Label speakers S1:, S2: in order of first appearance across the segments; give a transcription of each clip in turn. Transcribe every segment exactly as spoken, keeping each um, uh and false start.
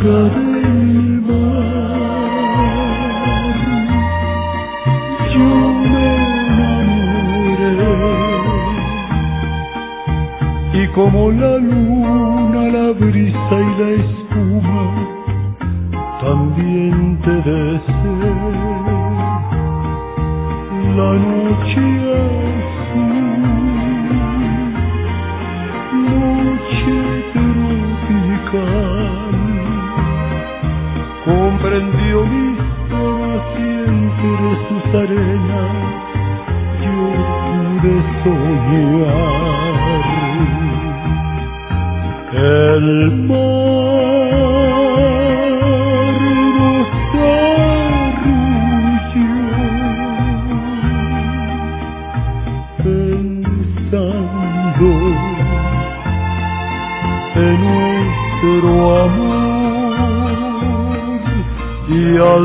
S1: cerca del mar, yo me enamoré. Y como la luna, la brisa y la espuma, también te deseé. La noche azul, noche tropical, comprendió mis penas y entre sus arenas yo pude soñar. El mar nos arrulló, pensando en nuestro amor, y al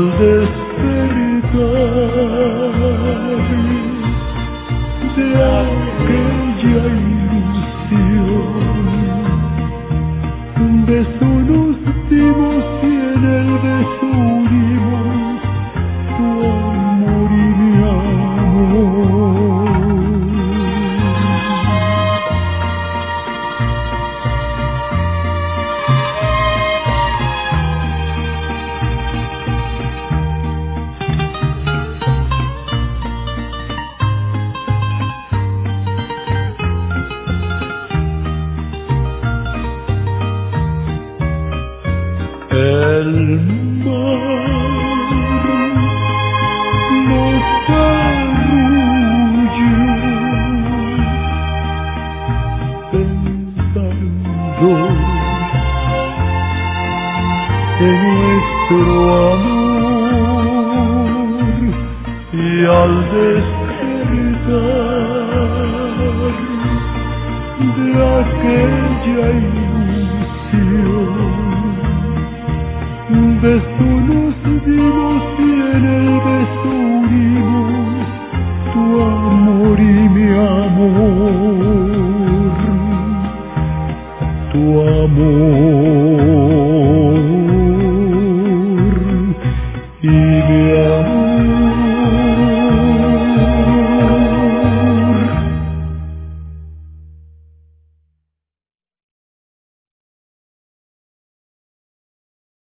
S1: despertar de aquella ilusión, un beso nos dimos y en el beso unimos tu amor y mi amor. El mar nos arrulló, pensando en nuestro amor, y al despertar de aquella ilusión, un beso nos dimos y en el beso unimos tu amor y mi amor, tu amor.